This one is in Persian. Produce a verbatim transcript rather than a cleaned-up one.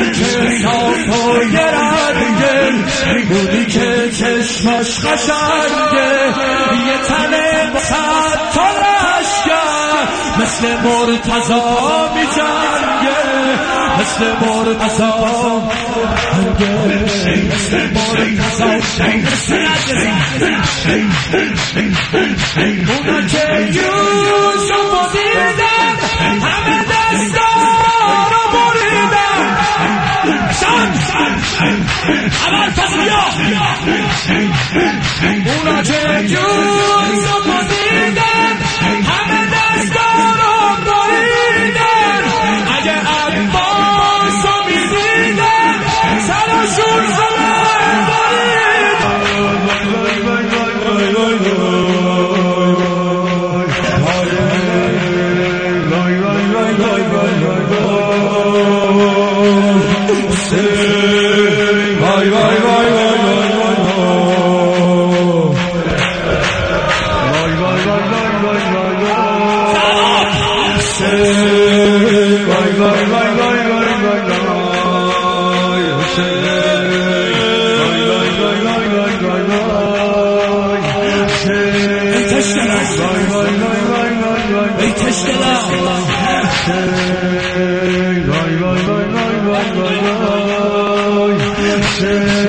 که صاف و یه رنگه، اونی که چشمش قشنگه، یه تنه صد تا لشکر مثل مرتضا می جنگه، مثل مرتضا مثل مرتضا اونا که یوسف رو دیدن همه دستا رو بریدن. سن اول فضلیا اونا که یوسف رو دیدن همه دستا رو بریدن. اگه عباس رو میدیدن سرشون زمان بریدن. وای وای وای Hey,